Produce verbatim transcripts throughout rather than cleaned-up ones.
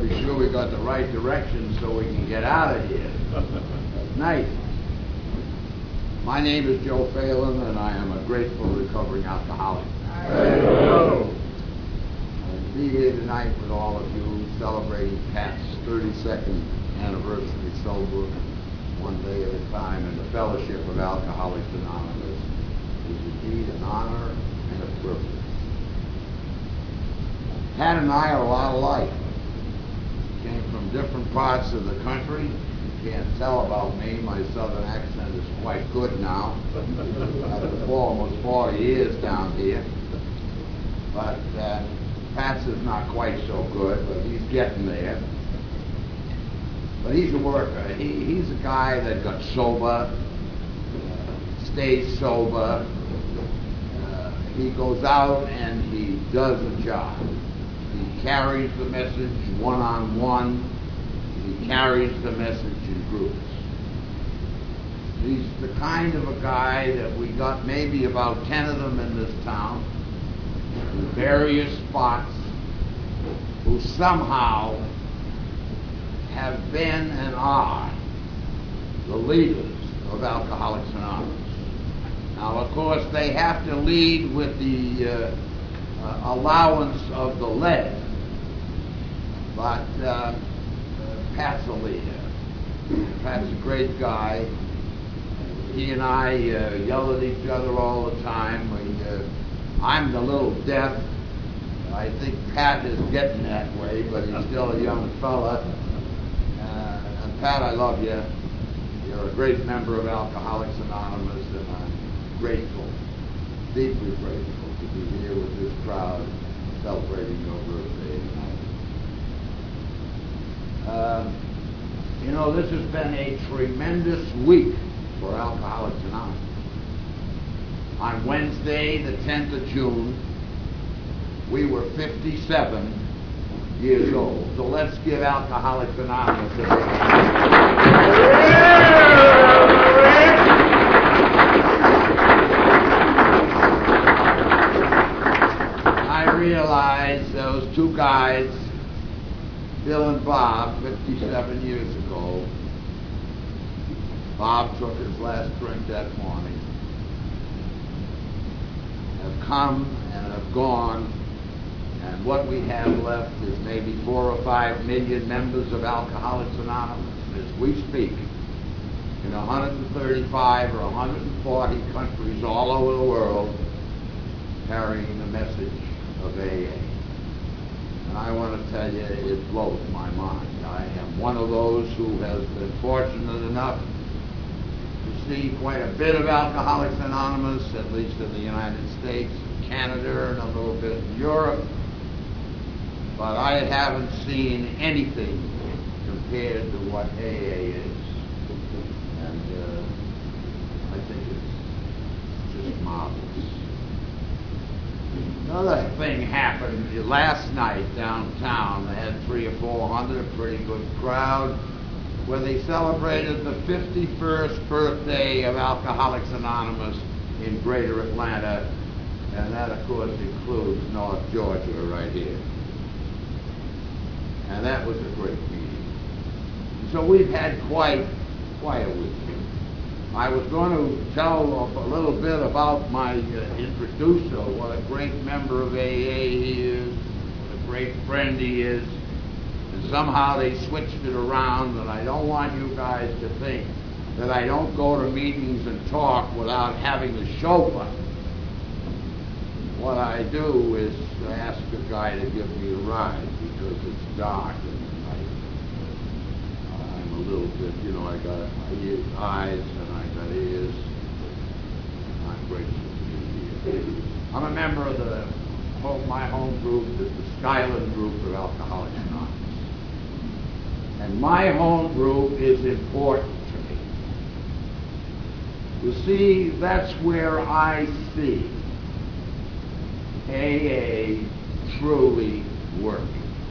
to be sure we got the right direction so we can get out of here. Nice. My name is Joe Phelan, and I am a grateful recovering alcoholic. Hello. I'll be here tonight with all of you celebrating Pat's thirty-second anniversary sober, one day at a time, and the Fellowship of Alcoholics Anonymous is indeed an honor and a privilege. Pat and I are a lot alike. Came from different parts of the country. You can't tell about me. My southern accent is quite good now. After almost forty years down here. But uh, Pat's is not quite so good, but he's getting there. But he's a worker. He, he's a guy that got sober, uh, stays sober. Uh, he goes out and he does a job. He carries the message one-on-one. He carries the message in groups. He's the kind of a guy that we got maybe about ten of them in this town, in various spots, who somehow have been and are the leaders of Alcoholics Anonymous. Now, of course, they have to lead with the uh, uh, allowance of the lead, but uh, uh, Pat's a leader. Pat's a great guy. He and I uh, yell at each other all the time. We, uh, I'm the little deaf. I think Pat is getting that way, but he's still a young fella. Uh, and Pat, I love you. You're a great member of Alcoholics Anonymous, and I'm grateful, deeply grateful to be here with this crowd celebrating your birthday tonight. Uh, you know, this has been a tremendous week for Alcoholics Anonymous. On Wednesday, the tenth of June, we were fifty-seven years old. So let's give Alcoholics Anonymous a big I realize those two guys, Bill and Bob, fifty-seven years ago, Bob took his last drink that morning, have come and have gone, and what we have left is maybe four or five million members of Alcoholics Anonymous as we speak in one hundred thirty-five or one hundred forty countries all over the world, carrying the message of A A. And I want to tell you, it blows my mind. I am one of those who has been fortunate enough to see quite a bit of Alcoholics Anonymous, at least in the United States, Canada, and a little bit in Europe. But I haven't seen anything compared to what A A is. And uh, I think it's just marvelous. Another thing happened last night downtown. They had three or four hundred, a pretty good crowd, where they celebrated the fifty-first birthday of Alcoholics Anonymous in Greater Atlanta, and that, of course, includes North Georgia right here. And that was a great meeting. So we've had quite, quite a week. I was going to tell a little bit about my uh, introducer, what a great member of A A he is, what a great friend he is. And somehow they switched it around, and I don't want you guys to think that I don't go to meetings and talk without having a chauffeur. What I do is ask a guy to give me a ride because it's dark and I, I'm a little bit, you know, I got eyes and I got ears. I'm grateful to be here. I'm a member of the home, my home group, the, the Skyland group of Alcoholics Anonymous. And my home group is important to me. You see, that's where I see A A truly working.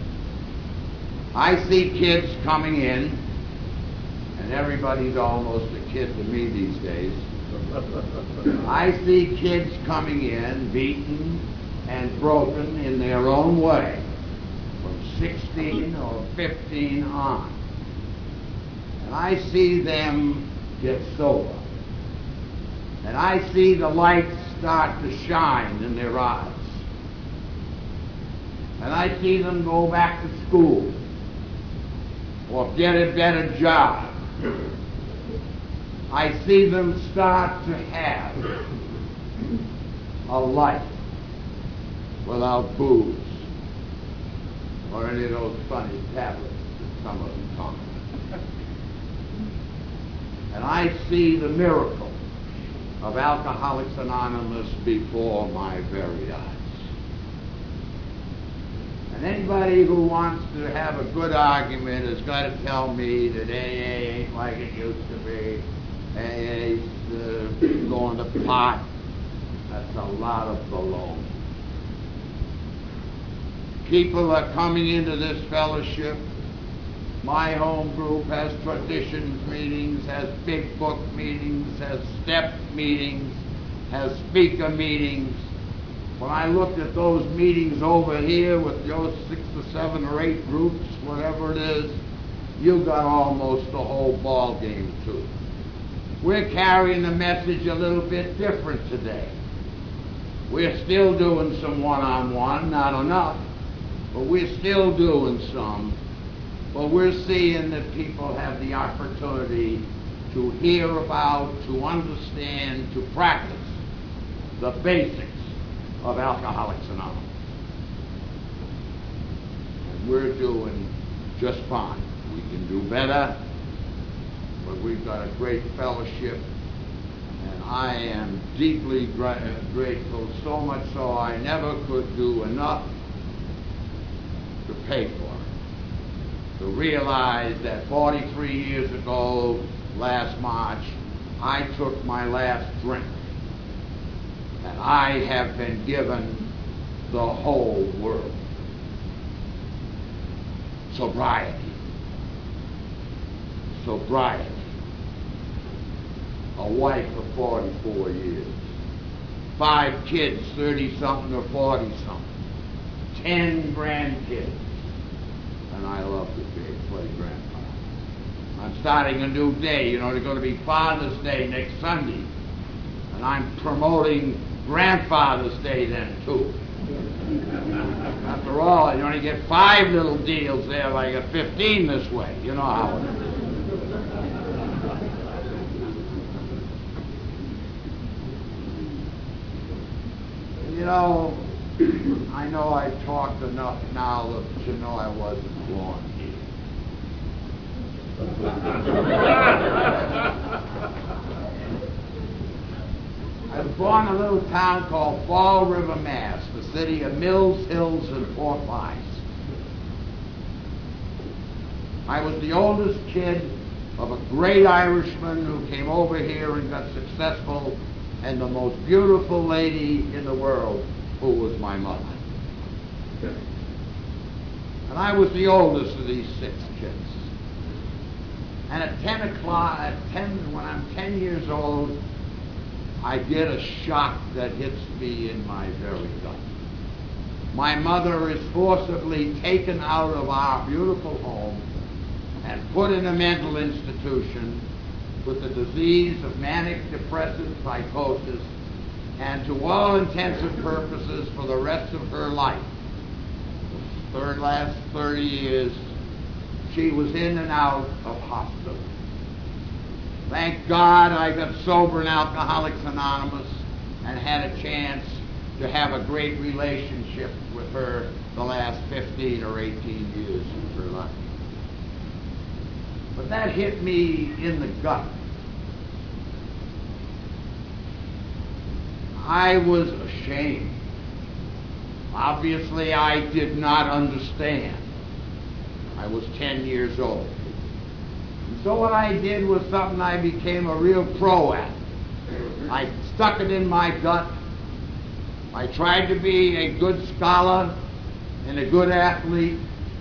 I see kids coming in, and everybody's almost a kid to me these days. I see kids coming in, beaten and broken in their own way, from sixteen or fifteen on. And I see them get sober. And I see the lights start to shine in their eyes. And I see them go back to school or get a better job. I see them start to have a life without booze or any of those funny tablets that some of them talk about. And I see the miracle of Alcoholics Anonymous before my very eyes. And anybody who wants to have a good argument has got to tell me that A A ain't like it used to be. A A's uh, going to pot. That's a lot of baloney. People are coming into this fellowship. My home group has traditions meetings, has big book meetings, has step meetings, has speaker meetings. When I looked at those meetings over here with your six or seven or eight groups, whatever it is, you got almost the whole ball game too. We're carrying the message a little bit different today. We're still doing some one-on-one, not enough, but we're still doing some. But we're seeing that people have the opportunity to hear about, to understand, to practice the basics of Alcoholics Anonymous. And we're doing just fine. We can do better, but we've got a great fellowship, and I am deeply gra- grateful, so much so I never could do enough to pay for it. To realize that forty-three years ago, last March, I took my last drink. And I have been given the whole world. Sobriety. Sobriety. A wife of forty-four years. Five kids, thirty-something or forty-something. Ten grandkids. And I love to be play grandpa. I'm starting a new day. You know, there's going to be Father's Day next Sunday. And I'm promoting Grandfather's Day then, too. After all, you only get five little deals there, like a fifteen this way. You know how it is. You know, I know I've talked enough now to know I wasn't born here. I was born in a little town called Fall River, Mass, the city of Mills Hills and Fort Myers. I was the oldest kid of a great Irishman who came over here and got successful, and the most beautiful lady in the world, who was my mother. And I was the oldest of these six kids. And at ten o'clock, at ten, when I'm ten years old, I get a shock that hits me in my very gut. My mother is forcibly taken out of our beautiful home and put in a mental institution with the disease of manic depressive psychosis, and to all intents and purposes for the rest of her life, the third last thirty years, she was in and out of hospital. Thank God I got sober in Alcoholics Anonymous and had a chance to have a great relationship with her the last fifteen or eighteen years of her life. But that hit me in the gut. I was ashamed. Obviously, I did not understand. I was ten years old. And so what I did was something I became a real pro at. I stuck it in my gut. I tried to be a good scholar and a good athlete.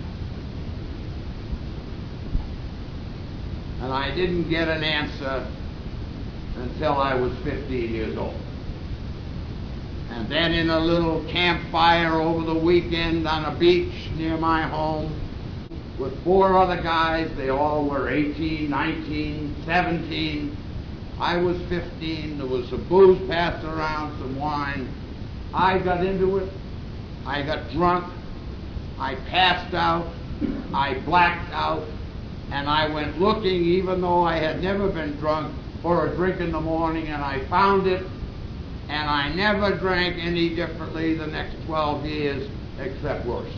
And I didn't get an answer until I was fifteen years old. And then in a little campfire over the weekend on a beach near my home with four other guys. They all were eighteen, nineteen, seventeen. I was fifteen. There was some booze passed around, some wine. I got into it. I got drunk. I passed out. I blacked out. And I went looking, even though I had never been drunk, for a drink in the morning, and I found it. And I never drank any differently the next twelve years, except worse.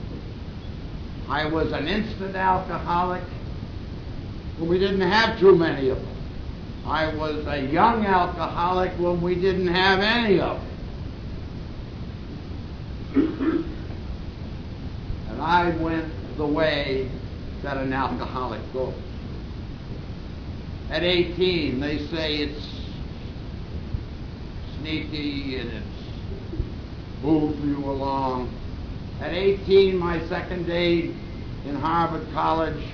I was an instant alcoholic. We didn't have too many of them. I was a young alcoholic when we didn't have any of them. And I went the way that an alcoholic goes. At eighteen, they say it's sneaky and it's moves you along. At eighteen, my second day in Harvard College,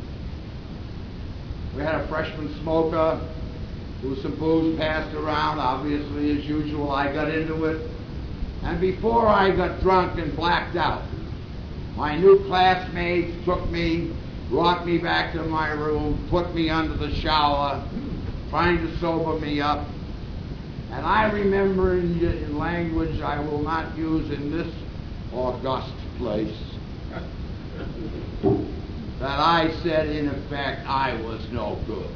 we had a freshman smoker. There was some booze passed around. Obviously, as usual, I got into it. And before I got drunk and blacked out, my new classmates took me, brought me back to my room, put me under the shower, trying to sober me up. And I remember in, in language I will not use in this august place, that I said, in effect, I was no good.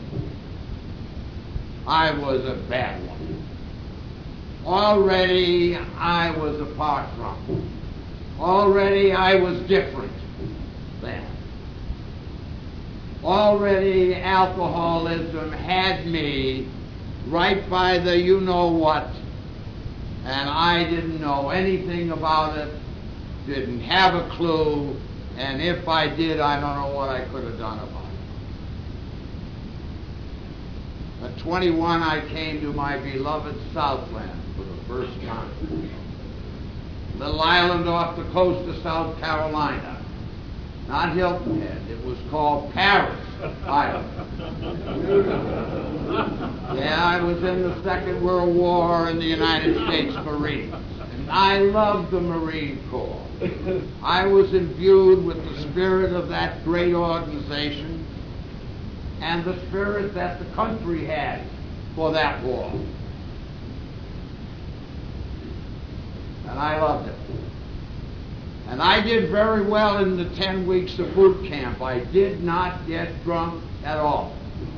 I was a bad one. Already I was apart from. Already I was different then. Already alcoholism had me right by the you-know-what, and I didn't know anything about it, didn't have a clue, and if I did, I don't know what I could have done about it. At twenty-one, I came to my beloved Southland for the first time. Little island off the coast of South Carolina. Not Hilton Head. It was called Paris Island. Yeah, I was in the Second World War in the United States Marines. And I loved the Marine Corps. I was imbued with the spirit of that great organization and the spirit that the country had for that war. And I loved it. And I did very well in the ten weeks of boot camp. I did not get drunk at all.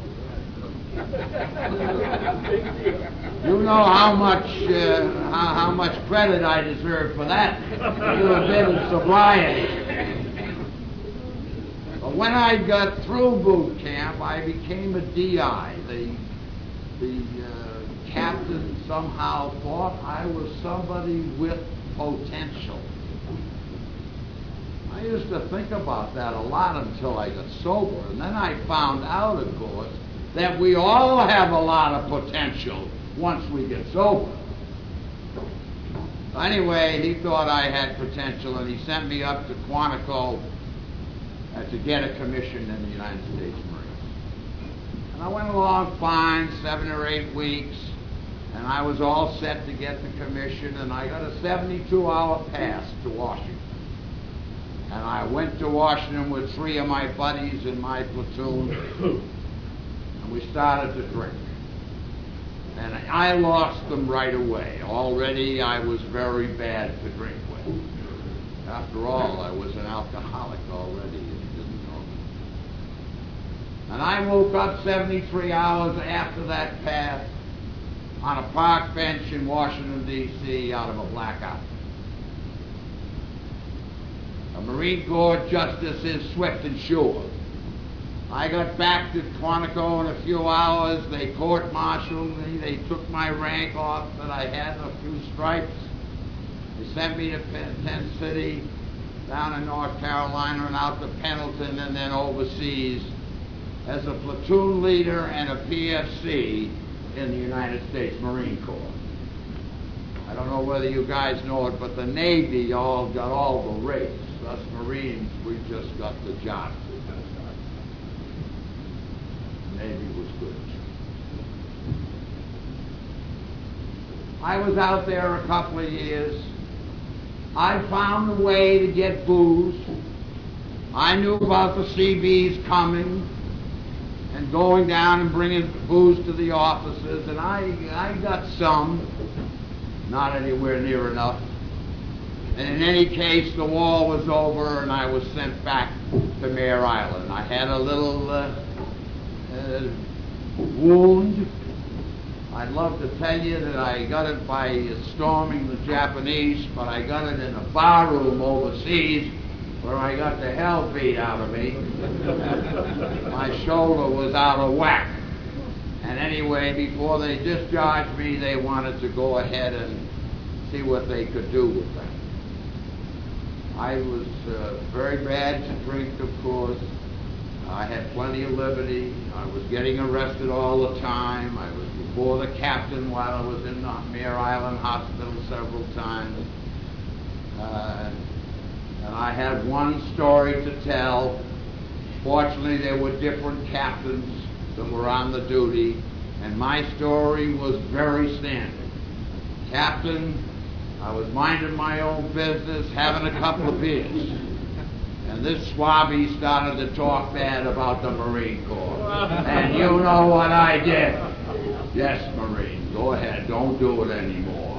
You know how much uh, how, how much credit I deserve for that little bit of sobriety. But when I got through boot camp, I became a D I. The the uh, captain somehow thought I was somebody with potential. I used to think about that a lot until I got sober, and then I found out, of course, that we all have a lot of potential once we get sober. Anyway, he thought I had potential, and he sent me up to Quantico uh, to get a commission in the United States Marines. And I went along fine, seven or eight weeks, and I was all set to get the commission, and I got a seventy-two hour pass to Washington. And I went to Washington with three of my buddies in my platoon, and we started to drink. And I lost them right away. Already I was very bad to drink with. After all, I was an alcoholic already, and he didn't know me. And I woke up seventy-three hours after that pass on a park bench in Washington, D C out of a blackout. A Marine Corps justice is swift and sure. I got back to Quantico in a few hours. They court-martialed me. They took my rank off that I had, a few stripes. They sent me to Penn City, down in North Carolina, and out to Pendleton, and then overseas as a platoon leader and a P F C in the United States Marine Corps. I don't know whether you guys know it, but the Navy all got all the rates. Us Marines, we just got the job. The Navy was good. I was out there a couple of years. I found a way to get booze. I knew about the C Bs coming and going down and bringing booze to the offices, and I, I got some, not anywhere near enough. And in any case, the war was over, and I was sent back to Mare Island. I had a little uh, uh, wound. I'd love to tell you that I got it by storming the Japanese, but I got it in a barroom overseas where I got the hell beat out of me. My shoulder was out of whack. And anyway, before they discharged me, they wanted to go ahead and see what they could do with that. I was uh, very bad to drink, of course. I had plenty of liberty. I was getting arrested all the time. I was before the captain while I was in the Mare Island Hospital several times. Uh, and I had one story to tell. Fortunately, there were different captains that were on the duty, and my story was very standard. Captain, I was minding my own business, having a couple of beers. And this swabby started to talk bad about the Marine Corps. And you know what I did. Yes, Marine, go ahead. Don't do it anymore.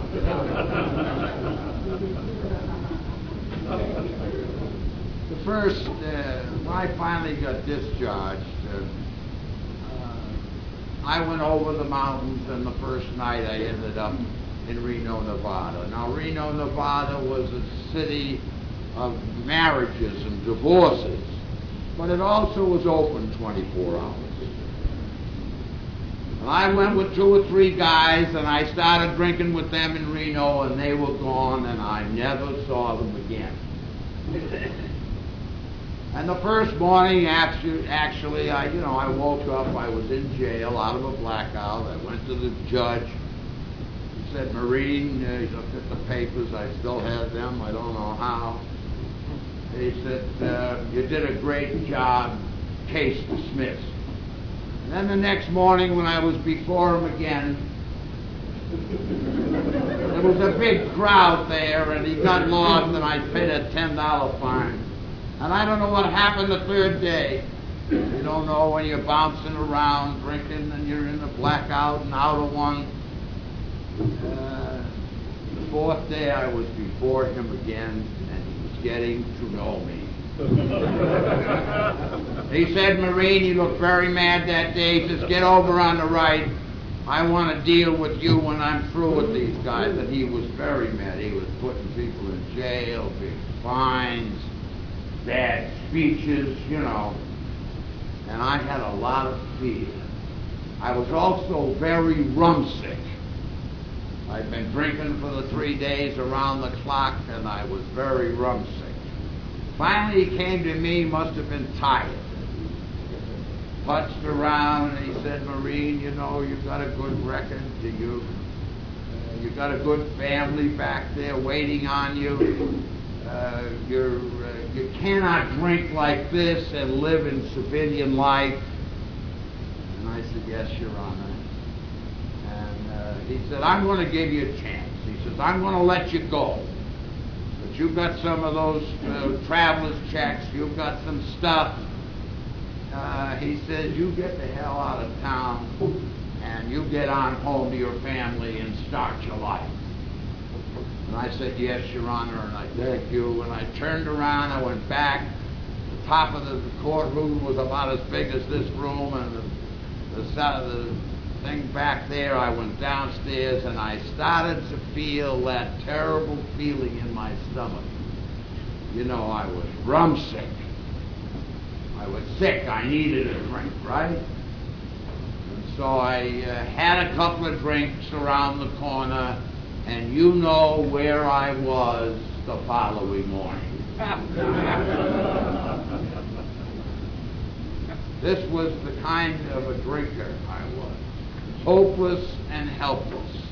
The first, uh, when I finally got discharged, uh, uh, I went over the mountains, and the first night I ended up in Reno, Nevada. Now, Reno, Nevada was a city of marriages and divorces, but it also was open twenty-four hours. And I went with two or three guys, and I started drinking with them in Reno, and they were gone, and I never saw them again. And the first morning, actually, actually, I, you know, I woke up. I was in jail, out of a blackout. I went to the judge. He said, "Marine," uh, he looked at the papers. I still had them. I don't know how. He said, uh, "You did a great job. Case dismissed." And then the next morning, when I was before him again, there was a big crowd there, and he got lost, and I paid a ten dollar fine. And I don't know what happened the third day. You don't know when you're bouncing around, drinking, and you're in a blackout and out of one. Uh, the fourth day, I was before him again, and he was getting to know me. He said, "Marine, you look very mad that day." He says, "Get over on the right. I want to deal with you when I'm through with these guys." And he was very mad. He was putting people in jail, big fines, bad speeches, you know. And I had a lot of fear. I was also very rum sick. I'd been drinking for the three days around the clock, and I was very rum sick. Finally, he came to me, must have been tired. Putzed around, and he said, "Marine, you know, you've got a good record. Do you? Uh, you've got a good family back there waiting on you. Uh, you're, uh, you cannot drink like this and live in civilian life." And I said, "Yes, Your Honor." And uh, he said, "I'm going to give you a chance." He says, "I'm going to let you go. But you've got some of those uh, traveler's checks. You've got some stuff." Uh, he says, "You get the hell out of town and you get on home to your family and start your life." And I said, "Yes, Your Honor," and I thank you. And I turned around, I went back. The top of the, the courtroom was about as big as this room, and the, the side of the thing back there, I went downstairs, and I started to feel that terrible feeling in my stomach. You know, I was rum sick. I was sick. I needed a drink, right? And so I uh, had a couple of drinks around the corner, and you know where I was the following morning. This was the kind of a drinker I was. Hopeless and helpless.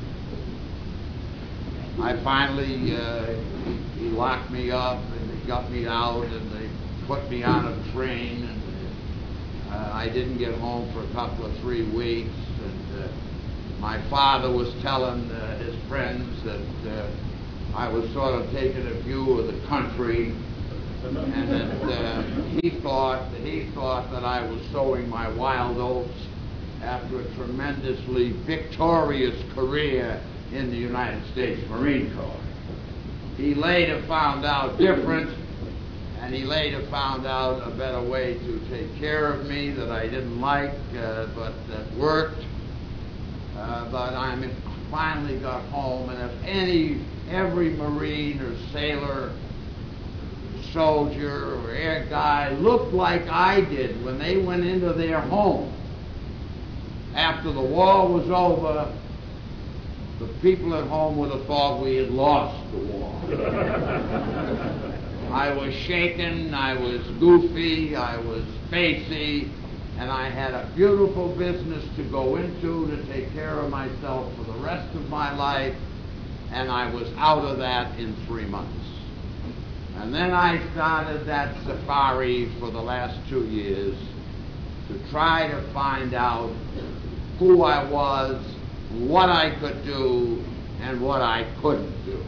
I finally, uh, he, he locked me up, and they got me out, and they put me on a train, and uh, I didn't get home for a couple of three weeks, and uh, my father was telling uh, his friends that uh, I was sort of taking a view of the country, and that uh, he thought that he thought that I was sowing my wild oats after a tremendously victorious career in the United States Marine Corps. He later found out different, and he later found out a better way to take care of me that I didn't like, uh, but that worked. Uh, but I finally got home, and if any, every Marine or sailor, soldier or air guy looked like I did when they went into their home after the war was over, the people at home would have thought we had lost the war. I was shaken, I was goofy, I was facey, and I had a beautiful business to go into to take care of myself for the rest of my life, and I was out of that in three months. And then I started that safari for the last two years to try to find out who I was, what I could do, and what I couldn't do.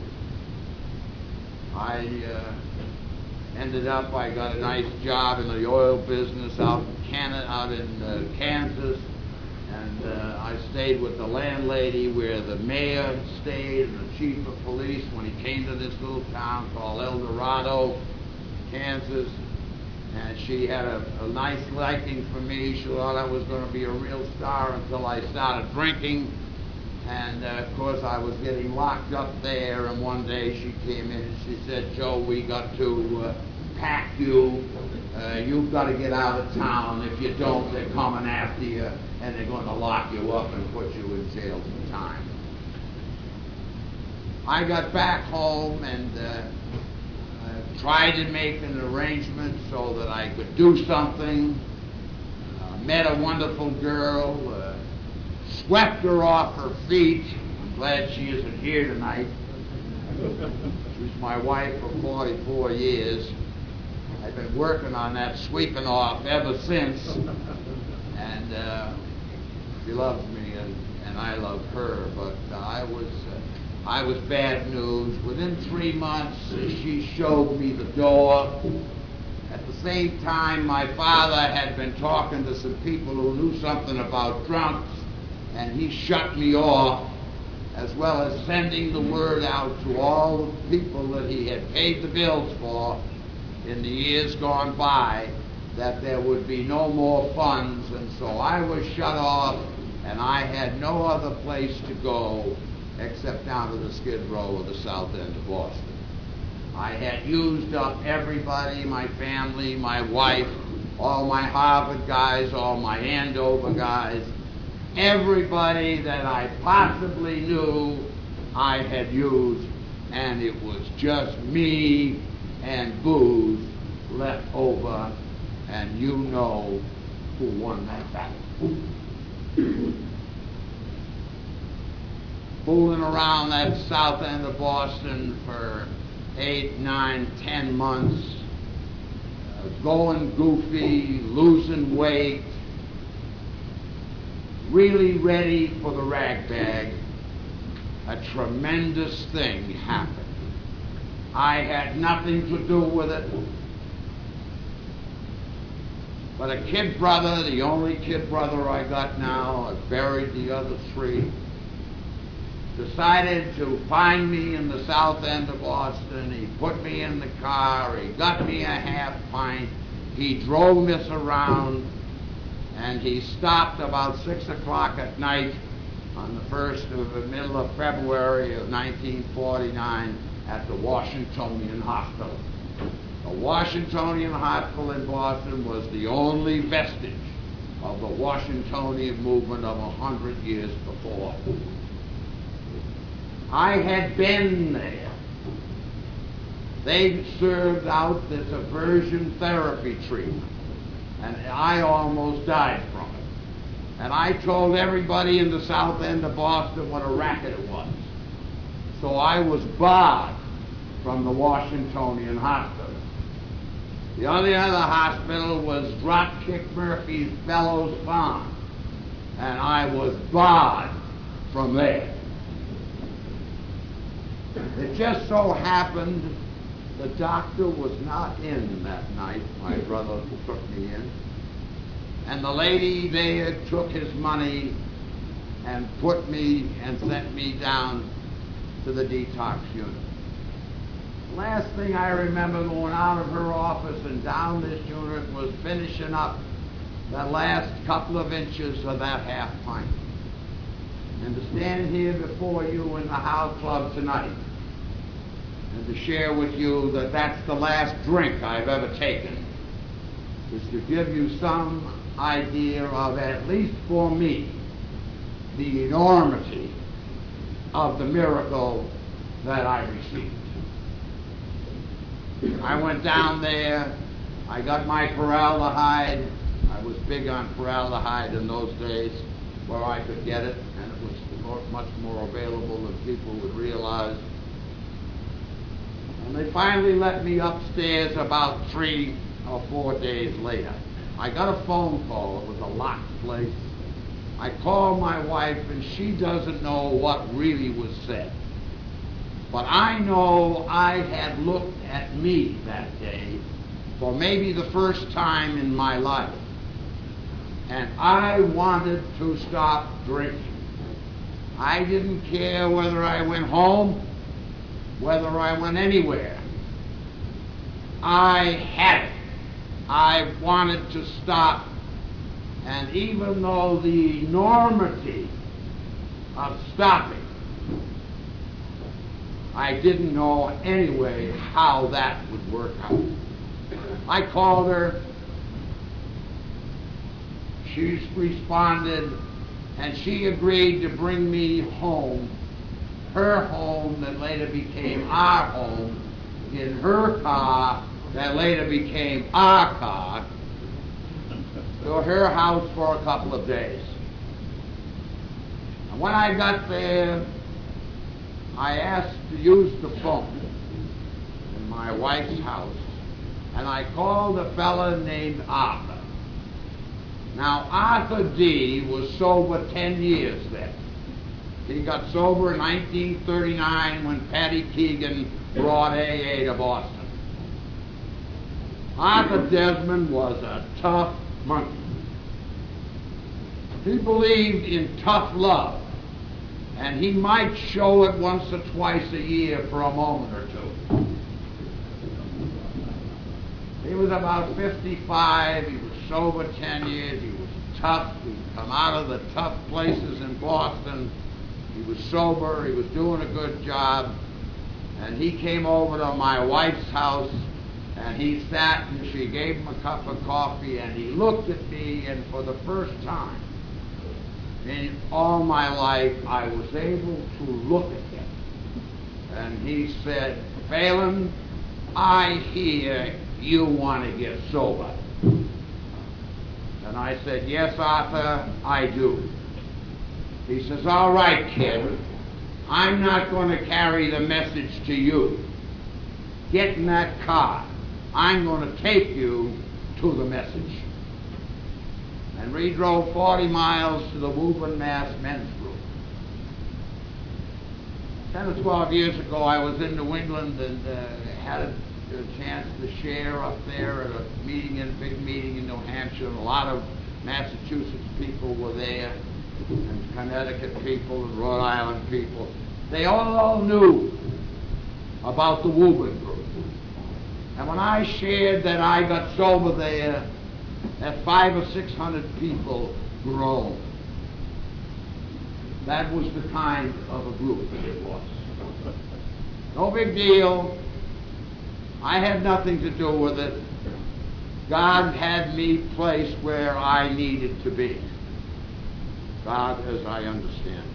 I uh, ended up, I got a nice job in the oil business out in Canada, out in uh, Kansas, and uh, I stayed with the landlady where the mayor stayed and the chief of police when he came to this little town called El Dorado, Kansas. And she had a, a nice liking for me. She thought I was going to be a real star until I started drinking. And, uh, of course, I was getting locked up there. And one day she came in and she said, "Joe, we got to uh, pack you. Uh, you've got to get out of town. If you don't, they're coming after you, and they're going to lock you up and put you in jail for time." I got back home and uh, uh, tried to make an arrangement so that I could do something. Uh, met a wonderful girl, uh, swept her off her feet. I'm glad she isn't here tonight. She's my wife for forty-four years. I've been working on that sweeping off ever since, and uh, she loves me, and, and I love her. But uh, I was uh, I was bad news. Within three months, uh, she showed me the door. At the same time, my father had been talking to some people who knew something about drunks, and he shut me off, as well as sending the word out to all the people that he had paid the bills for in the years gone by that there would be no more funds. And so I was shut off, and I had no other place to go except down to the Skid Row or the south end of Boston. I had used up everybody, my family, my wife, all my Harvard guys, all my Andover guys, everybody that I possibly knew I had used, and it was just me and booze left over, and you know who won that battle. Fooling around that south end of Boston for eight, nine, ten months, uh, going goofy, losing weight, really ready for the rag bag, a tremendous thing happened. I had nothing to do with it, but a kid brother, the only kid brother I got now, I buried the other three, decided to find me in the south end of Boston. He put me in the car, he got me a half pint, he drove us around, and he stopped about six o'clock at night on the first of the middle of February of nineteen forty-nine at the Washingtonian Hospital. The Washingtonian Hospital in Boston was the only vestige of the Washingtonian movement of a hundred years before. I had been there. They served out this aversion therapy treatment, and I almost died from it. And I told everybody in the south end of Boston what a racket it was. So I was barred from the Washingtonian Hospital. The only other hospital was Dropkick Murphy's Bellows Farm, and I was barred from there. It just so happened the doctor was not in that night, my brother took me in, and the lady there took his money and put me and sent me down to the detox unit. Last thing I remember going out of her office and down this unit was finishing up the last couple of inches of that half pint. And to stand here before you in the Howe Club tonight and to share with you that that's the last drink I've ever taken is to give you some idea of, at least for me, the enormity of the miracle that I received. I went down there, I got my formaldehyde. I was big on formaldehyde in those days where I could get it, and it was much more available than people would realize. And they finally let me upstairs about three or four days later. I got a phone call. It was a locked place. I called my wife, and she doesn't know what really was said. But I know I had looked at me that day for maybe the first time in my life. And I wanted to stop drinking. I didn't care whether I went home, whether I went anywhere. I had it. I wanted to stop. And even though the enormity of stopping, I didn't know anyway how that would work out. I called her. She responded, and she agreed to bring me home, her home that later became our home, in her car that later became our car, to her house for a couple of days. And when I got there, I asked to use the phone in my wife's house, and I called a fella named Arthur. Now, Arthur D. was sober ten years then. He got sober in nineteen thirty-nine when Patty Keegan brought A A to Boston. Arthur Desmond was a tough monkey. He believed in tough love, and he might show it once or twice a year for a moment or two. He was about fifty-five. He was sober ten years. He was tough. He'd come out of the tough places in Boston. He was sober. He was doing a good job. And he came over to my wife's house, and he sat, and she gave him a cup of coffee, and he looked at me, and for the first time in all my life, I was able to look at him. And he said, "Phelan, I hear you want to get sober." And I said, "Yes, Arthur, I do." He says, "All right, kid, I'm not going to carry the message to you. Get in that car. I'm going to take you to the message." And we drove forty miles to the Woburn, Mass men's group. Ten or twelve years ago, I was in New England and uh, had a, a chance to share up there at a meeting, in a big meeting in New Hampshire. And a lot of Massachusetts people were there, and Connecticut people, and Rhode Island people. They all, all knew about the Woburn group. And when I shared that I got sober there, that five or six hundred people groaned. That was the kind of a group that it was. No big deal. I had nothing to do with it. God had me placed where I needed to be. God, as I understand.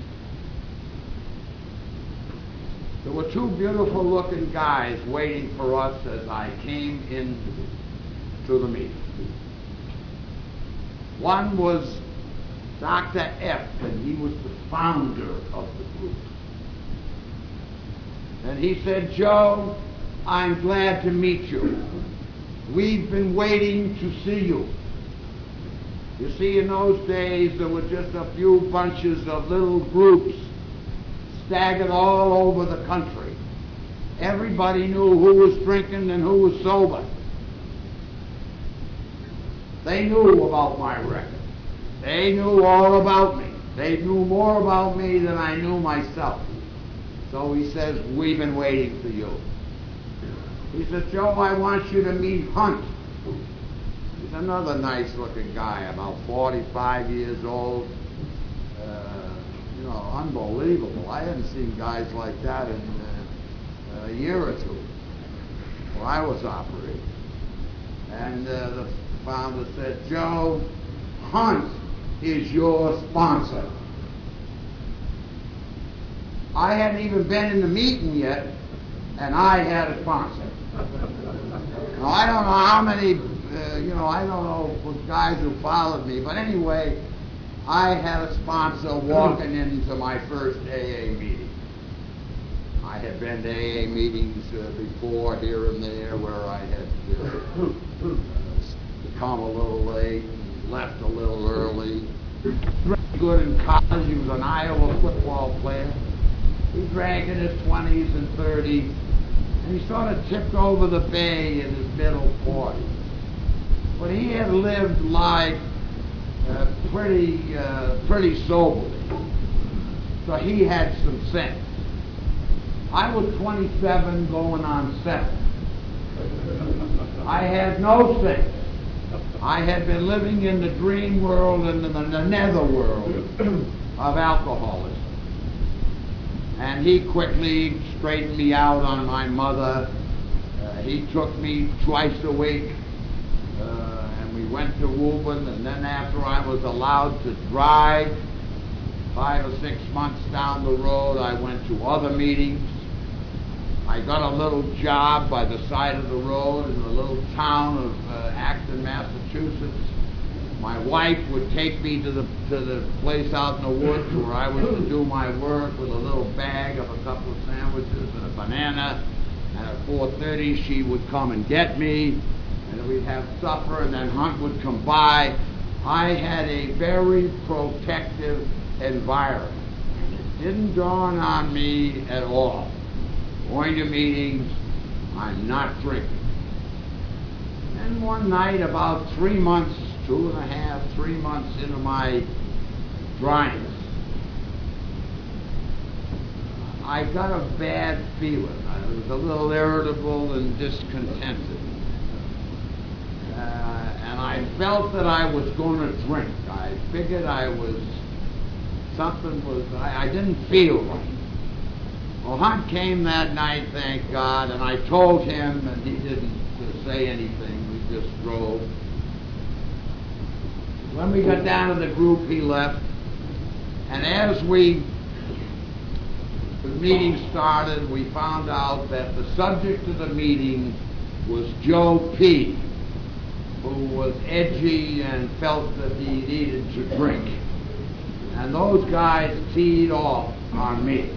There were two beautiful-looking guys waiting for us as I came in to the meeting. One was Doctor F., and he was the founder of the group. And he said, "Joe, I'm glad to meet you. We've been waiting to see you." You see, in those days, there were just a few bunches of little groups staggered all over the country. Everybody knew who was drinking and who was sober. They knew about my record. They knew all about me. They knew more about me than I knew myself. So he says, we've been waiting for you. He said, Joe, I want you to meet Hunt. He's another nice-looking guy, about forty-five years old. Uh, you know, unbelievable. I hadn't seen guys like that in uh, a year or two where I was operating. And uh, the founder said, Joe, Hunt is your sponsor. I hadn't even been in the meeting yet, and I had a sponsor. Now, I don't know how many, uh, you know, I don't know for guys who followed me, but anyway, I had a sponsor walking into my first A A meeting. I had been to A A meetings uh, before, here and there, where I had uh, come a little late, and left a little early. Very good in college. He was an Iowa football player. He drank in his twenties and thirties, and he sort of tipped over the bay in his middle forties. But he had lived life uh, pretty, uh, pretty soberly, so he had some sense. I was twenty-seven, going on seven. I had no sense. I had been living in the dream world and in the nether world of alcoholism. And he quickly straightened me out on my mother. Uh, he took me twice a week, uh, and we went to Woburn, and then after I was allowed to drive five or six months down the road, I went to other meetings. I got a little job by the side of the road in the little town of uh, Acton, Massachusetts. My wife would take me to the to the place out in the woods where I was to do my work with a little bag of a couple of sandwiches and a banana. And at four thirty she would come and get me, and we'd have supper, and then Hunt would come by. I had a very protective environment. It didn't dawn on me at all. Going to meetings, I'm not drinking. And one night, about three months, two and a half, three months into my dryness, I got a bad feeling. I was a little irritable and discontented. Uh, and I felt that I was going to drink. I figured I was, something was, I, I didn't feel right. Well, Hunt came that night, thank God, and I told him, and he didn't uh, say anything. We just drove. When we got down to the group, he left. And as we, the meeting started, we found out that the subject of the meeting was Joe P., who was edgy and felt that he needed to drink. And those guys teed off on me.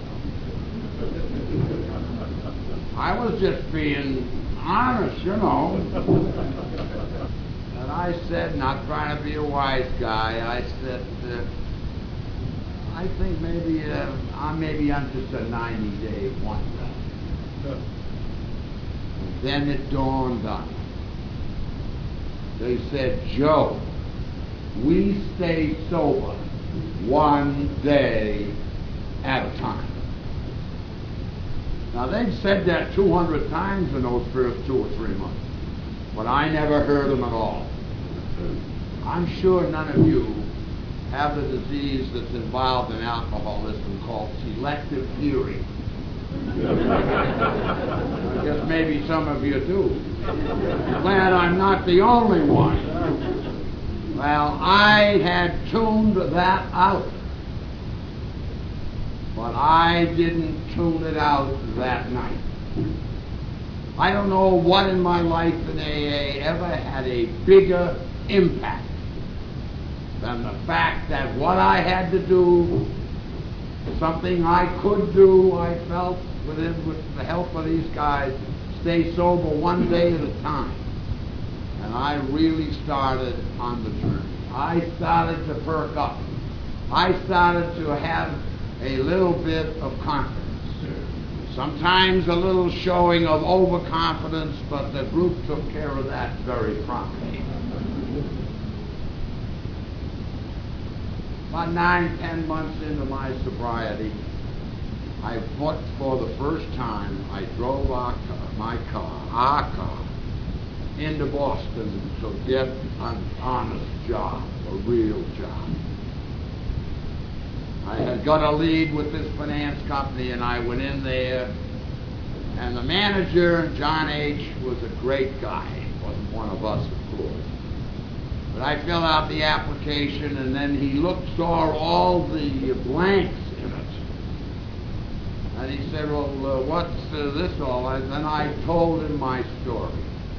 I was just being honest, you know. And I said, not trying to be a wise guy, I said, uh, I think maybe uh, I'm maybe on just a ninety-day wonder. And then it dawned on me. They said, Joe, we stay sober one day at a time. Now, they'd said that two hundred times in those first two or three months, but I never heard them at all. I'm sure none of you have the disease that's involved in alcoholism called selective hearing. I guess maybe some of you do. Glad I'm not the only one. Well, I had tuned that out. But I didn't tune it out that night. I don't know what in my life in A A ever had a bigger impact than the fact that what I had to do, something I could do, I felt, with, it, with the help of these guys, stay sober one day at a time. And I really started on the journey. I started to perk up. I started to have a little bit of confidence. Sometimes a little showing of overconfidence, but the group took care of that very promptly. About nine, ten months into my sobriety, I booked for the first time, I drove our car, my car, our car, into Boston to get an honest job, a real job. I had got a lead with this finance company, and I went in there, and the manager, John H., was a great guy. He wasn't one of us, of course. But I filled out the application, and then he looked, saw all the blanks in it. And he said, well, uh, what's uh, this all? And then I told him my story.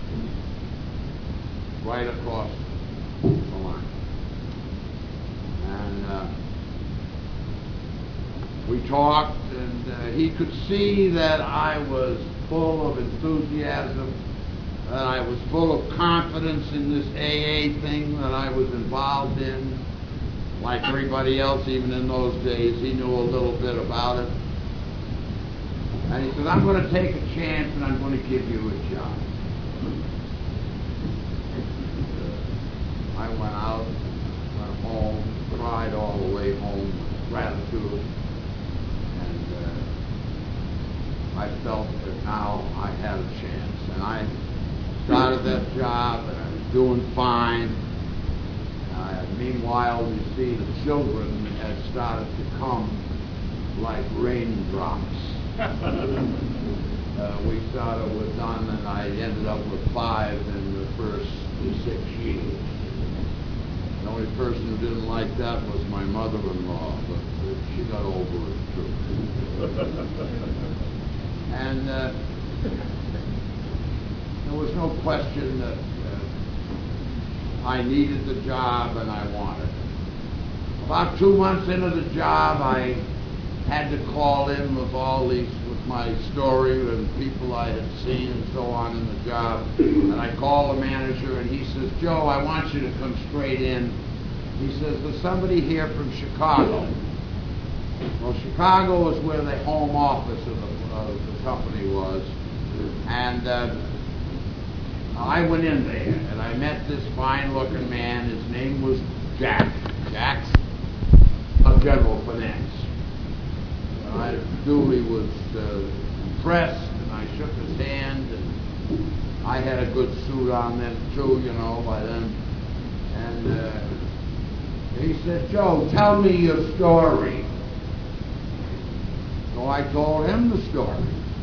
Right across the line. And uh, we talked, and uh, he could see that I was full of enthusiasm, that I was full of confidence in this A A thing that I was involved in. Like everybody else, even in those days, he knew a little bit about it. And he said, I'm going to take a chance, and I'm going to give you a job. I went out, went home, cried all the way home, gratitude, and uh, I felt that now I had a chance. And I started that job, and I was doing fine. Uh, meanwhile, you see, the children had started to come like raindrops. uh, we started with none, and I ended up with five in the first six years. The only person who didn't like that was my mother-in-law, but she got over it too. And uh, there was no question that uh, I needed the job and I wanted it. About two months into the job, I had to call in with all these, with my story and people I had seen and so on in the job. And I called the manager, and he says, Joe, I want you to come straight in. He says, there's somebody here from Chicago. Well, Chicago is where the home office of the, uh, the company was. And uh, I went in there, and I met this fine-looking man. His name was Jack. Jack's of General Finance. I duly was uh, impressed, and I shook his hand, and I had a good suit on then too, you know, by then. And uh, he said, Joe, tell me your story. So I told him the story.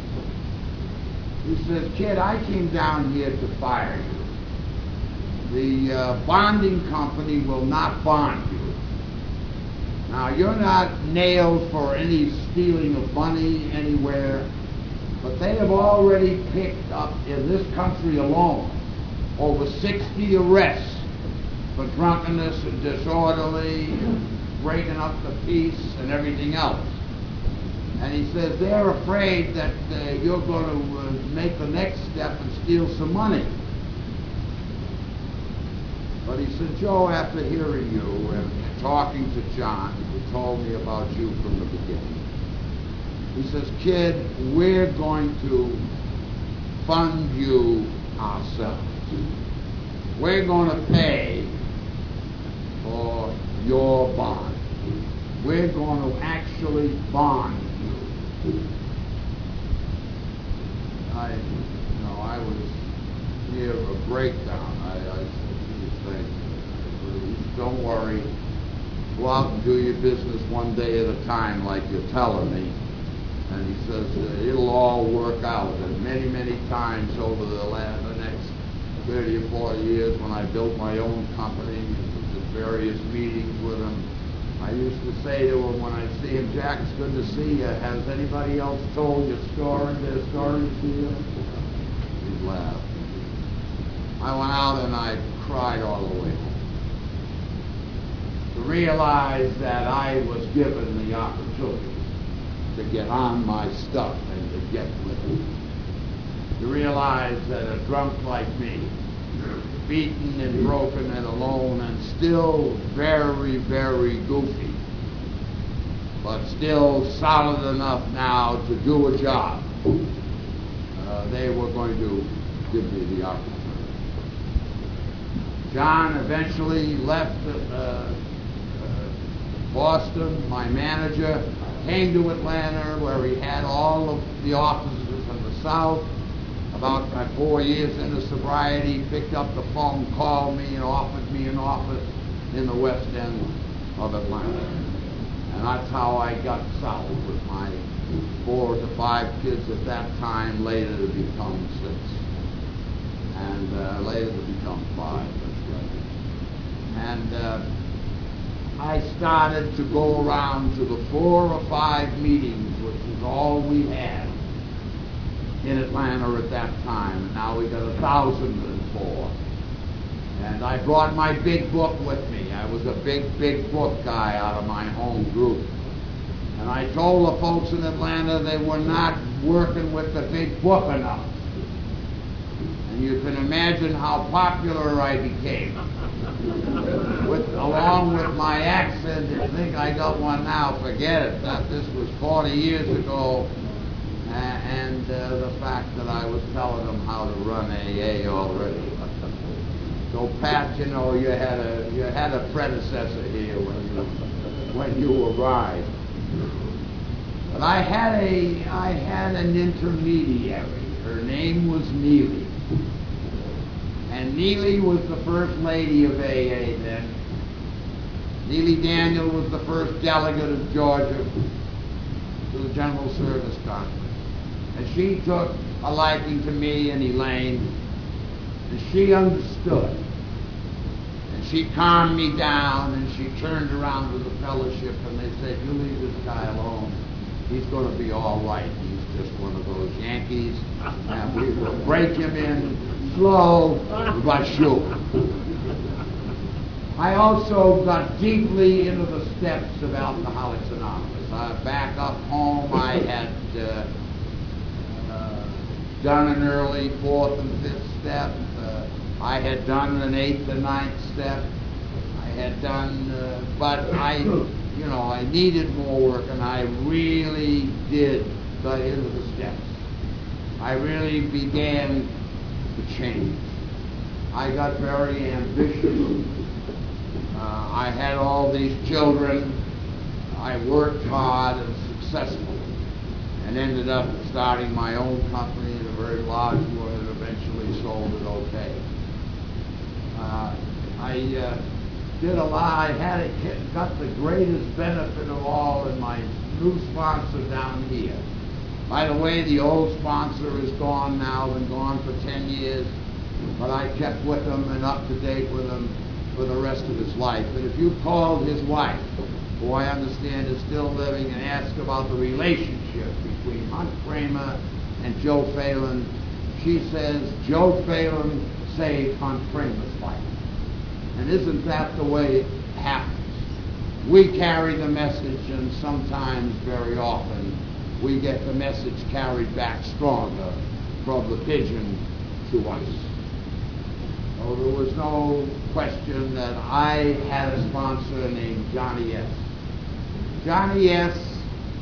He says, kid, I came down here to fire you. The uh, bonding company will not bond you. Now, you're not nailed for any stealing of money anywhere, but they have already picked up, in this country alone, over sixty arrests for drunkenness and disorderly and breaking up the peace and everything else. And he says they're afraid that uh, you're going to uh, make the next step and steal some money. But he said, Joe, after hearing you and talking to John, who told me about you from the beginning, he says, kid, we're going to fund you ourselves. We're going to pay for your bond. We're going to actually bond you. I, you know, I was near a breakdown. I, I said to this thing, don't worry. Go out and do your business one day at a time like you're telling me. And he says, uh, it'll all work out. And many, many times over the, last, the next thirty or forty years when I built my own company and did various meetings with him, I used to say to him when I see him, Jack, it's good to see you. Has anybody else told your story, their stories to you? He'd laugh. I went out and I cried all the way home. To realize that I was given the opportunity to get on my stuff and to get with it. To realize that a drunk like me, beaten and broken and alone and still very, very goofy, but still solid enough now to do a job. Uh, they were going to give me the opportunity. John eventually left uh, uh, Boston. My manager came to Atlanta, where he had all of the offices in the South. About my four years into sobriety, picked up the phone, called me, and offered me an office in the West End of Atlanta. And that's how I got south with my four to five kids at that time, later to become six. And uh, later to become five, that's right. And uh, I started to go around to the four or five meetings, which was all we had in Atlanta at that time. And now we got a thousand and four. And I brought my big book with me. I was a big, big book guy out of my home group. And I told the folks in Atlanta they were not working with the big book enough. And you can imagine how popular I became. With, along with my accent, you think I got one now, forget it. That this was forty years ago. Uh, and uh, the fact that I was telling them how to run A A already. So Pat, you know, you had a you had a predecessor here when you when you arrived. But I had a I had an intermediary. Her name was Neely. And Neely was the first lady of A A then. Neely Daniel was the first delegate of Georgia to the General Service Conference. And she took a liking to me and Elaine, and she understood. And she calmed me down, and she turned around to the fellowship, and they said, you leave this guy alone. He's going to be all right. He's just one of those Yankees, and we will break him in slow but sure. I also got deeply into the steps of Alcoholics Anonymous. Uh, back up home, I had uh, uh, done an early fourth and fifth step. Uh, I had done an eighth and ninth step. I had done, uh, but I, you know, I needed more work, and I really did get into the steps. I really began to change. I got very ambitious. Uh, I had all these children. I worked hard and successfully, and ended up starting my own company, a very large one, and eventually sold it okay. Uh, I uh, did a lot. I had a, got the greatest benefit of all in my new sponsor down here. By the way, the old sponsor is gone now, been gone for ten years, but I kept with him and up to date with him for the rest of his life. And if you called his wife, who I understand is still living, and asked about the relationship between Hunt Kramer and Joe Phelan, she says Joe Phelan saved Hunt Kramer's life. And isn't that the way it happens? We carry the message, and sometimes, very often, we get the message carried back stronger from the pigeon to us. So there was no question that I had a sponsor named Johnny S. Johnny S.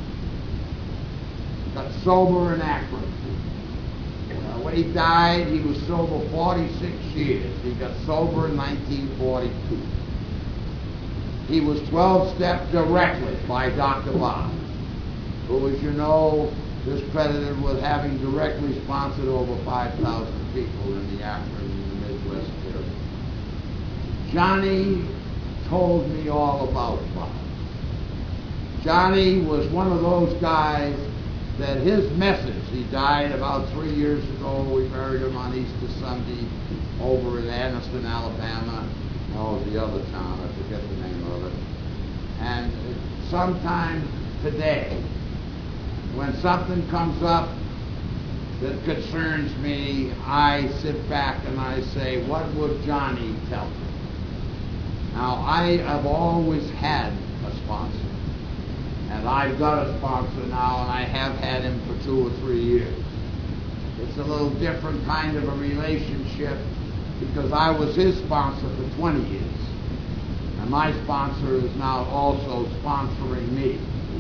got sober in Akron. Uh, when he died, he was sober forty-six years. He got sober in nineteen forty-two. He was twelve-step directly by Doctor Bob, who, as you know, is credited with having directly sponsored over five thousand people in the Akron and the Midwest area. Johnny told me all about Bob. Johnny was one of those guys that his message, he died about three years ago. We buried him on Easter Sunday over in Anniston, Alabama. Oh, the other town, I forget the name of it. And sometimes today, when something comes up that concerns me, I sit back and I say, what would Johnny tell me? Now, I have always had a sponsor. And I've got a sponsor now, and I have had him for two or three years. It's a little different kind of a relationship because I was his sponsor for twenty years. And my sponsor is now also sponsoring me.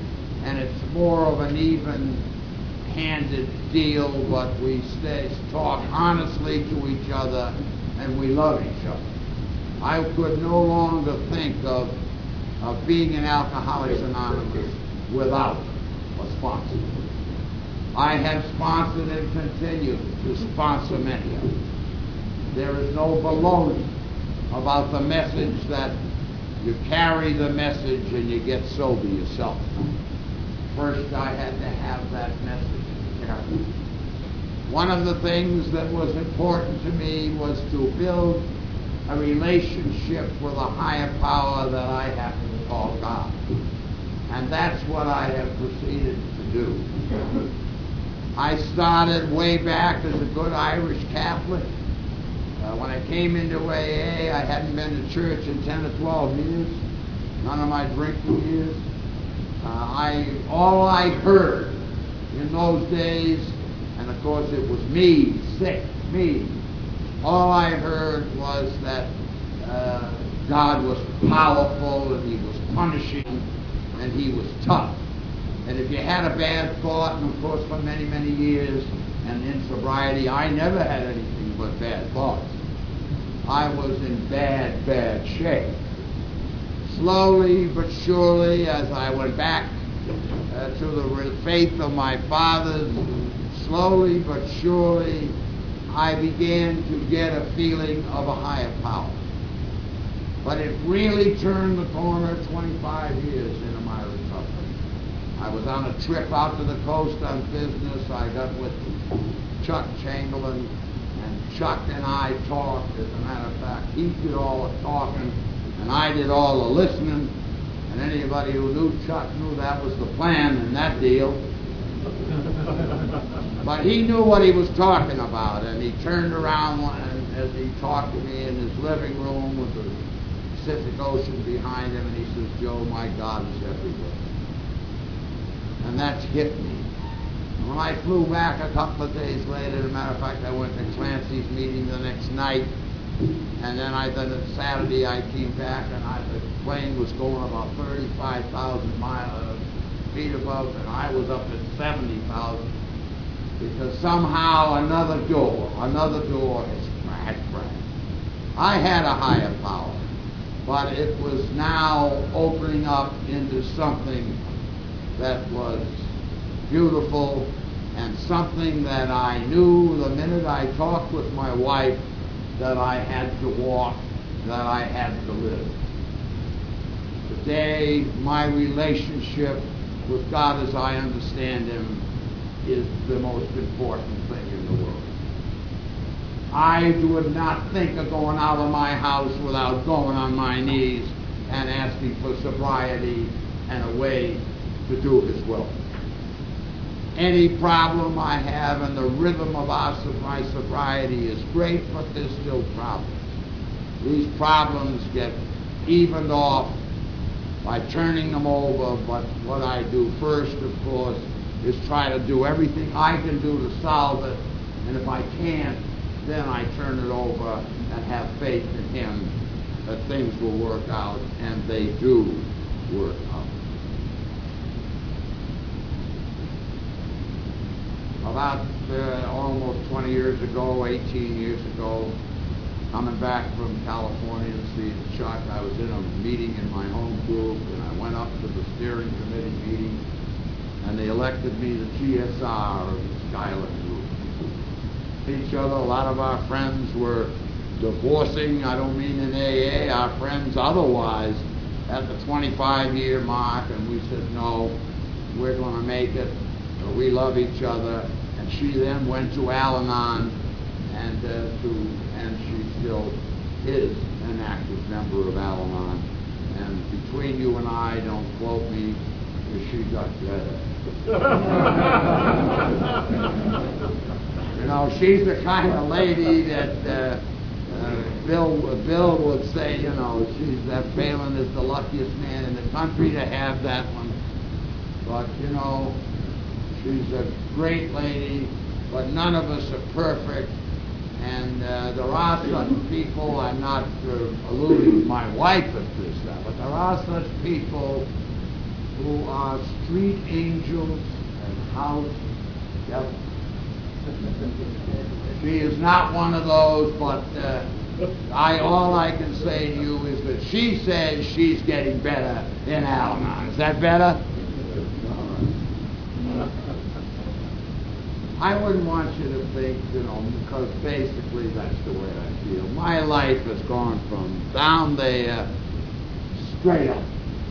and it's more of an even-handed deal, but we stay, talk honestly to each other, and we love each other. I could no longer think of, of being in Alcoholics Anonymous without a sponsor. I have sponsored and continue to sponsor many of them. There is no baloney about the message that you carry the message and you get sober yourself. First, I had to have that message carried. One of the things that was important to me was to build a relationship with a higher power that I happen to call God. And that's what I have proceeded to do. I started way back as a good Irish Catholic. Uh, when I came into A A, I hadn't been to church in ten or twelve years, none of my drinking years. Uh, I all I heard in those days, and of course it was me, sick, me, all I heard was that uh, God was powerful and He was punishing and He was tough. And if you had a bad thought, and of course for many, many years, and in sobriety, I never had anything but bad thoughts. I was in bad, bad shape. Slowly but surely, as I went back uh, to the faith of my fathers, slowly but surely, I began to get a feeling of a higher power. But it really turned the corner twenty-five years into my recovery. I was on a trip out to the coast on business. I got with Chuck Chamberlain, and Chuck and I talked. As a matter of fact, he did all the talking, and I did all the listening. And anybody who knew Chuck knew that was the plan in that deal. But he knew what he was talking about, and he turned around and, as he talked to me in his living room with the Pacific Ocean behind him, and he says, "Joe, my God is everywhere." And that's hit me. And when I flew back a couple of days later, as a matter of fact, I went to Clancy's meeting the next night, and then I then Saturday I came back, and I, the plane was going about thirty-five thousand miles feet above, and I was up at seventy thousand, because somehow another door, another door has cracked. I had a higher power, but it was now opening up into something that was beautiful and something that I knew the minute I talked with my wife that I had to walk, that I had to live. Today, my relationship with God as I understand Him is the most important thing in the world. I would not think of going out of my house without going on my knees and asking for sobriety and a way to do His will. Any problem I have, and the rhythm of our, my sobriety is great, but there's still problems. These problems get evened off by turning them over, but what I do first, of course, is try to do everything I can do to solve it, and if I can't, then I turn it over and have faith in Him that things will work out, and they do work out. About uh, almost twenty years ago, eighteen years ago, coming back from California to see Chuck, I was in a meeting in my home group, and I went up to the steering committee meeting, and they elected me the G S R of the Skyland group. Each other, a lot of our friends were divorcing, I don't mean in A A, our friends otherwise, at the twenty-five year mark, and we said, no, we're going to make it. We love each other. And she then went to Al-Anon, and uh, to and she still is an active member of Al-Anon. And between you and I, don't quote me, she got better. You know, she's the kind of lady that uh, uh, Bill Bill would say, you know, she's that Phelan is the luckiest man in the country to have that one. But, you know, she's a great lady, but none of us are perfect. And uh, there are such people, I'm not uh, alluding to my wife at this, uh, but there are such people who are street angels and house devils. She is not one of those, but uh, I all I can say to you is that she says she's getting better in Al-Anon. Is that better? I wouldn't want you to think, you know, because basically that's the way I feel. My life has gone from down there straight up.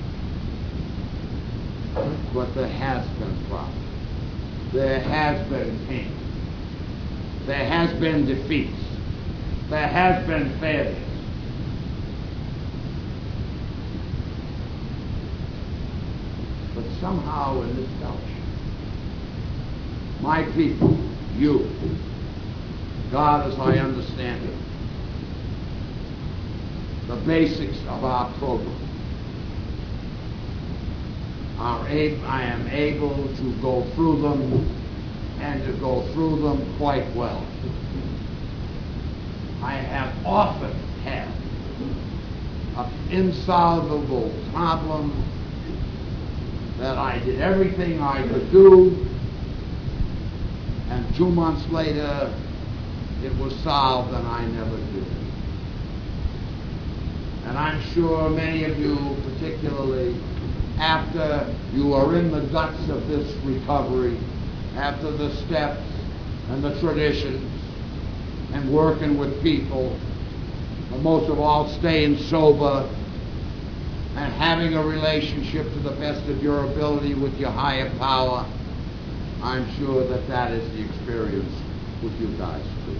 But there has been problems. There has been pain. There has been defeats. There has been failures. But somehow in this fellowship, my people, you, God as I understand it, the basics of our program, are able, I am able to go through them and to go through them quite well. I have often had an insolvable problem that I did everything I could do, and two months later it was solved and I never did it. And I'm sure many of you, particularly after you are in the guts of this recovery, after the steps and the traditions and working with people, but most of all staying sober and having a relationship to the best of your ability with your higher power, I'm sure that that is the experience with you guys too.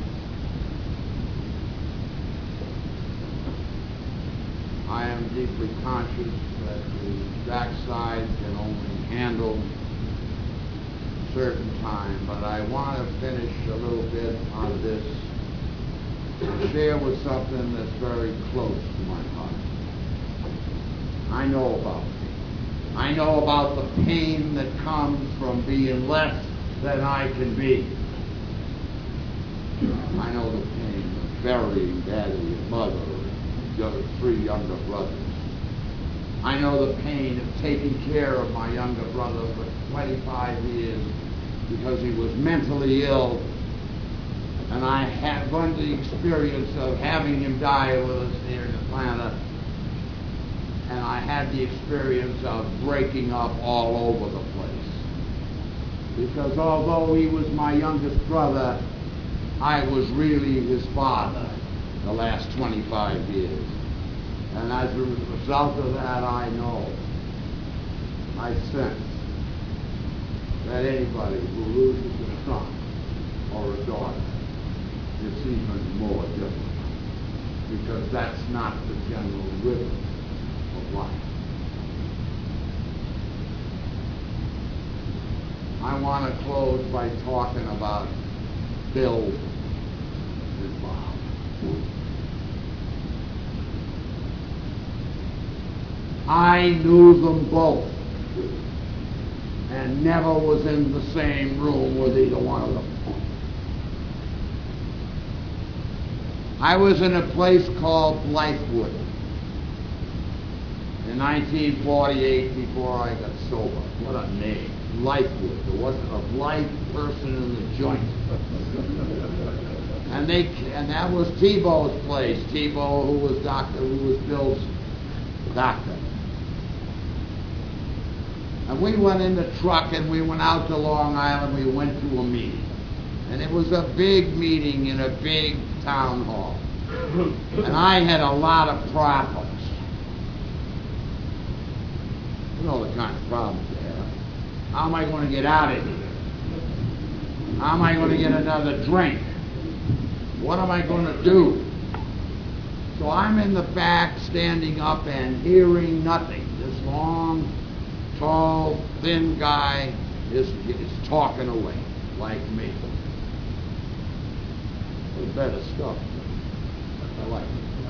I am deeply conscious that the backside can only handle a certain time, but I want to finish a little bit on this and share with something that's very close to my heart. I know about it. I know about the pain that comes from being less than I can be. I know the pain of burying daddy and mother and the other three younger brothers. I know the pain of taking care of my younger brother for twenty-five years because he was mentally ill, and I had run the experience of having him die with us here in Atlanta, and I had the experience of breaking up all over the place. Because although he was my youngest brother, I was really his father the last twenty-five years. And as a result of that, I know, I sense that anybody who loses a son or a daughter is even more difficult, because that's not the general rhythm of life. I want to close by talking about Bill and Bob. I knew them both and never was in the same room with either one of them. I was in a place called Blythewood in nineteen forty-eight before I got sober. What a name. Blythewood. There wasn't a Blythe person in the joint. and they and that was Tebow's place. Tebow, who was doctor, who was Bill's doctor. And we went in the truck and we went out to Long Island. We went to a meeting. And it was a big meeting in a big town hall. And I had a lot of problems. You know the kind of problems you have. How am I going to get out of here? How am I going to get another drink? What am I going to do? So I'm in the back standing up and hearing nothing. This long, tall, thin guy is, is talking away like me. It's better stuff. I like it.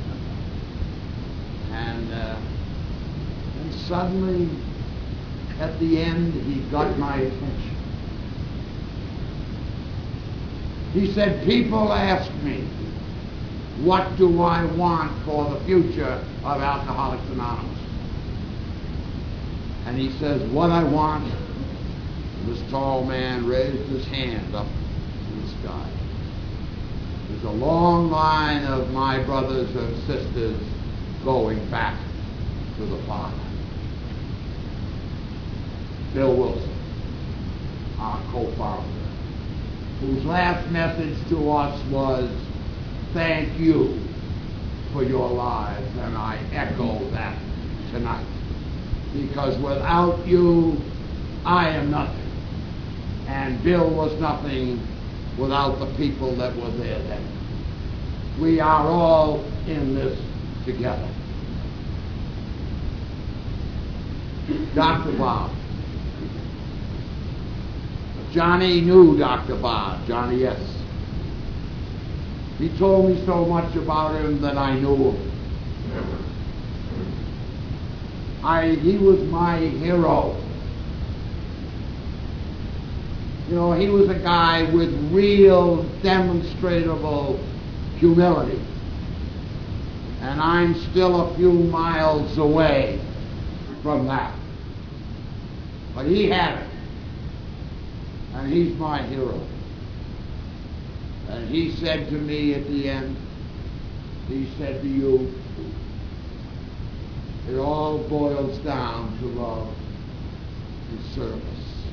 And, uh, and suddenly, at the end, he got my attention. He said, people ask me, what do I want for the future of Alcoholics Anonymous? And he says, what I want, and this tall man raised his hand up to the sky. There's a long line of my brothers and sisters going back to the Father. Bill Wilson, our co-founder, whose last message to us was, thank you for your lives, and I echo that tonight. Because without you, I am nothing. And Bill was nothing without the people that were there then. We are all in this together. Doctor Bob. Johnny knew Doctor Bob, Johnny S. He told me so much about him that I knew him. I, he was my hero. You know, he was a guy with real demonstrable humility. And I'm still a few miles away from that. But he had it. And he's my hero. And he said to me at the end, he said to you, it all boils down to love and service.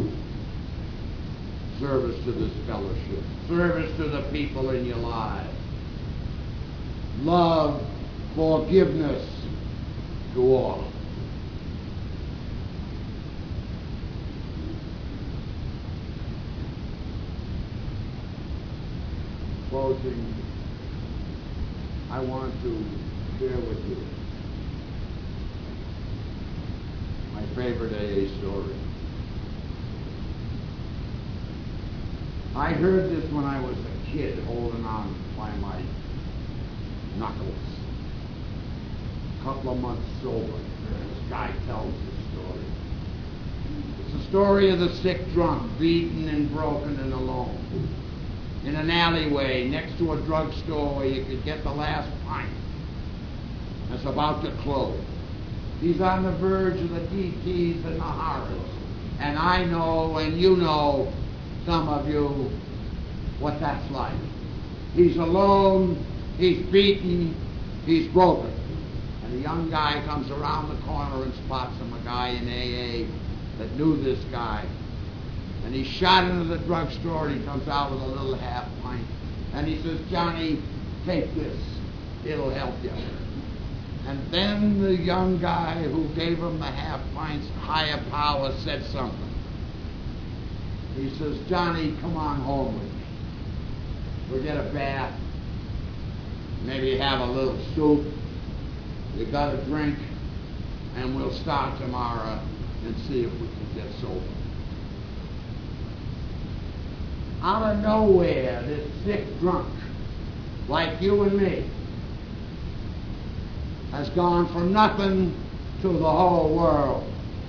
Service to this fellowship. Service to the people in your lives. Love, forgiveness to all. Closing, I want to share with you my favorite A A story. I heard this when I was a kid, holding on by my knuckles. A couple of months sober. This guy tells this story. It's the story of the sick drunk, beaten and broken and alone, in an alleyway next to a drugstore where you could get the last pint. It's about to close. He's on the verge of the D Ts and the horrors. And I know, and you know, some of you, what that's like. He's alone, he's beaten, he's broken. And a young guy comes around the corner and spots him, a guy in A A that knew this guy. And he shot into the drugstore and he comes out with a little half pint. And he says, Johnny, take this. It'll help you. And then the young guy who gave him the half pint's higher power said something. He says, Johnny, come on home with me. We'll get a bath. Maybe have a little soup. You got a drink. And we'll start tomorrow and see if we can get sober. Out of nowhere, this sick drunk, like you and me, has gone from nothing to the whole world.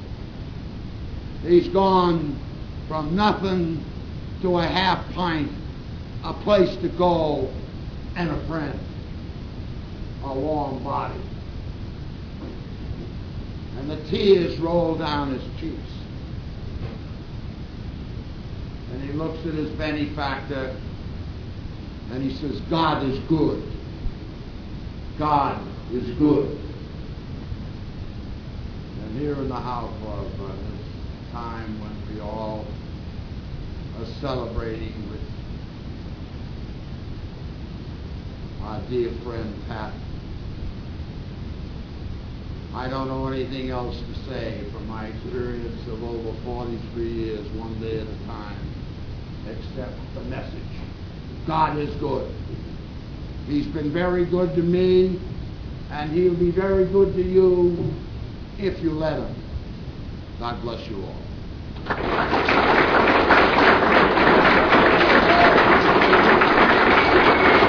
He's gone from nothing to a half pint, a place to go, and a friend, a warm body. And the tears roll down his cheeks. And he looks at his benefactor and he says, God is good. God is good. And here in the house of uh, this time when we all are celebrating with our dear friend Pat, I don't know anything else to say from my experience of over forty-three years, one day at a time, except the message. God is good. He's been very good to me, and he'll be very good to you if you let him. God bless you all.